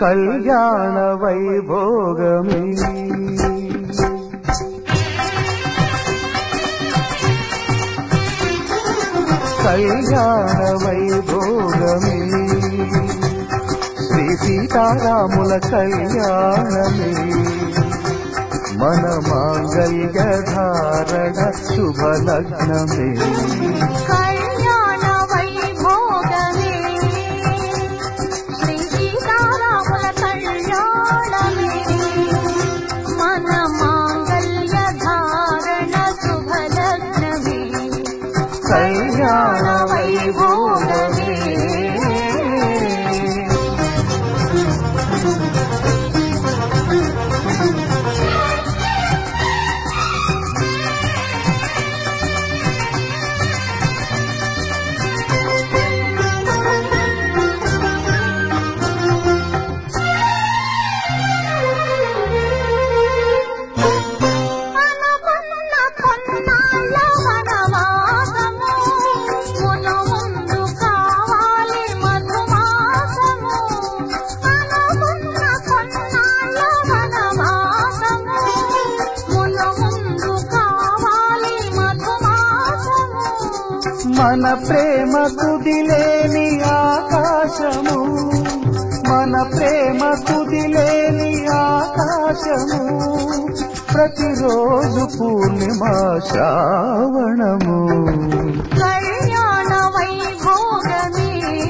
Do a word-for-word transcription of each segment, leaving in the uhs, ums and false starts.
కళ్యాణ వైభోగమే కళ్యాణ వైభోగమే శ్రీ సీతారాముల కళ్యాణమే మన మాంగళ్య ధారణ శుభలగ్నమే కళ్యాణ వైభోగమే శ్రీ సీతారాముల కళ్యాణమే మన మాంగళ్య ధారణ శుభలగ్నమే కళ్యాణ వైభోగమే మన ప్రేమ కుదిలేని ఆకాశము మన ప్రేమ కుదిలేని ఆకాశము ప్రతిరోజు పూర్ణిమా శ్రావణము కళ్యాణ వైభోగమే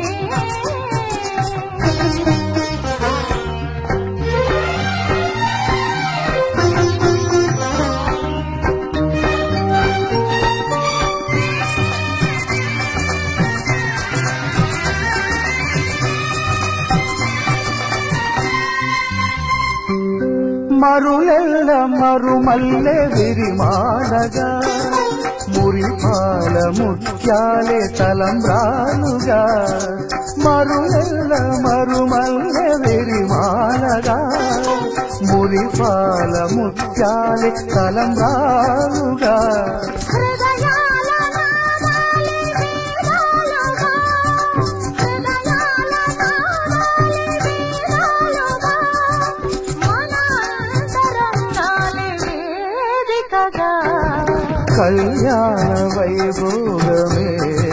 మరులెల్ల మరుమల్లె విరిమాడగా మురిపాల ముత్యాలే తలంబ్రాలుగా మరులెల్ల మరుమల్లె విరిమాడగా మురిపాల ముత్యాలే తలంబ్రాలుగా కళ్యాణ వైభోగమే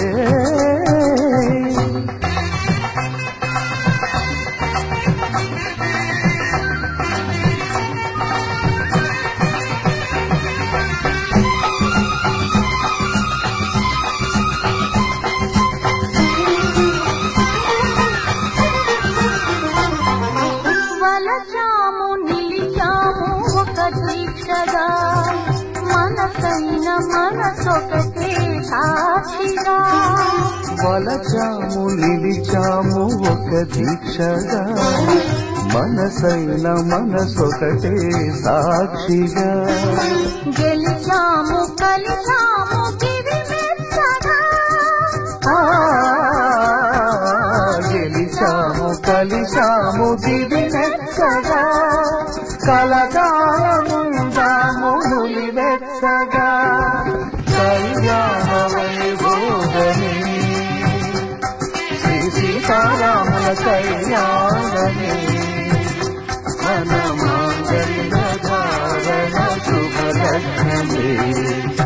వలచాము నిలిచాము ఒక దీక్షగా మనసైన మనసొకటే సాక్షిగా వలచాము నిలిచాము ఒక దీక్షగా మనసైన మనసొకటే సాక్షిగా గెలిచాము కలిచాము గిరి మెచ్చగా గెలిచాము కలిసాము దివి మెచ్చగా కలగాముందాము నులి వెచ్చగా కళ్యాణ వైభోగమే శ్రీ సీతారాముల కళ్యాణమే మన మాంగళ్య ధారణ శుభలగ్నమే